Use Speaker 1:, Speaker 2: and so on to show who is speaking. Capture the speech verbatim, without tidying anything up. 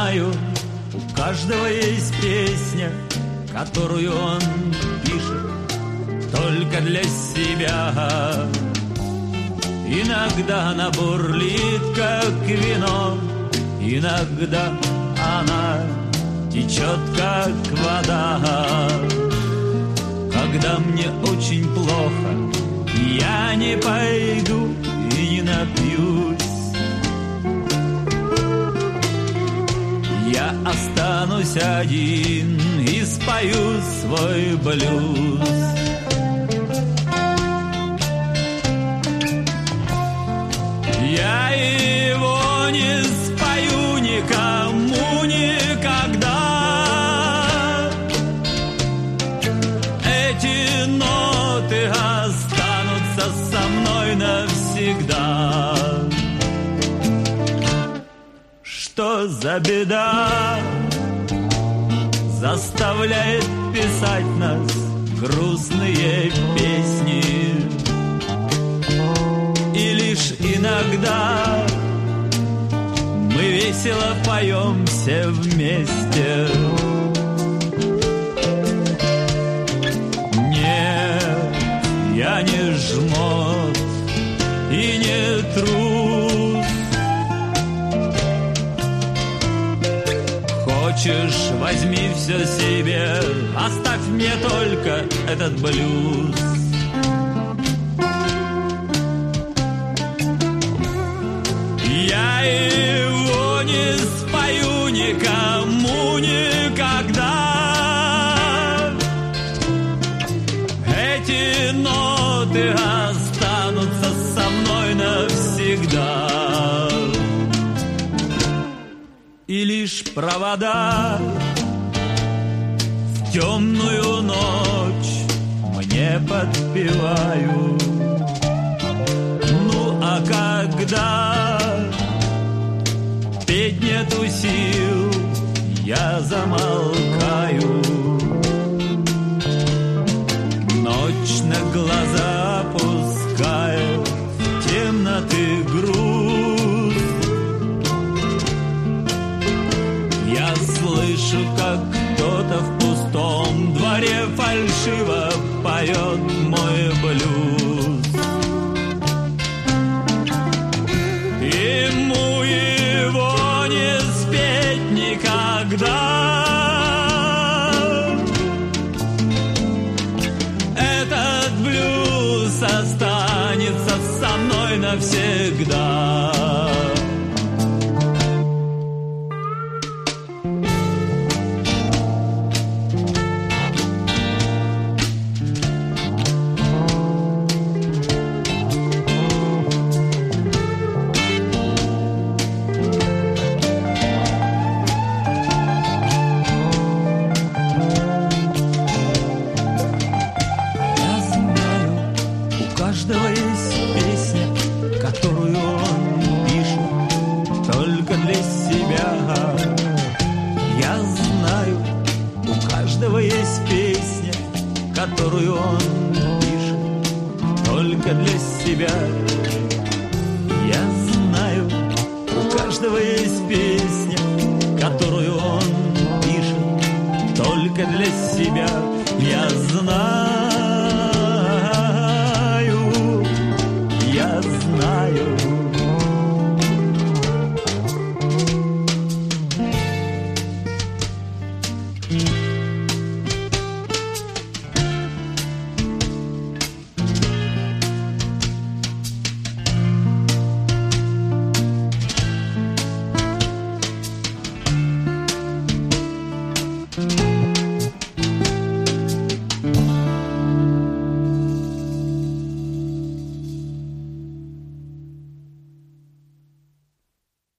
Speaker 1: знаю, у каждого есть песня, которую он пишет только для себя. Иногда она бурлит, как вино, иногда она течет, как вода. Когда мне очень плохо, я не пойду и не напьюсь. Я останусь один и спою свой блюз. Я его не спою никому никогда. Эти ноты останутся со мной навсегда. Что за беда заставляет писать нас грустные песни? И лишь иногда мы весело поем все вместе. Нет, я не жмот и не трус. Хочешь, возьми все себе, оставь мне только этот блюз. Я его не спою никому никогда. Эти ноты останутся со мной навсегда. И лишь провода в темную ночь мне подпевают. Ну а когда петь нету сил, я замолкаю. Ночь на глаза пускает в темноты груз. Я слышу, как кто-то в пустом дворе фальшиво поет мой блюз. Ему его не спеть никогда. Этот блюз останется со мной навсегда. Которую он пишет только для себя. Я знаю, у каждого есть песня, которую он пишет только для себя. Я знаю, я знаю. Mm-hmm.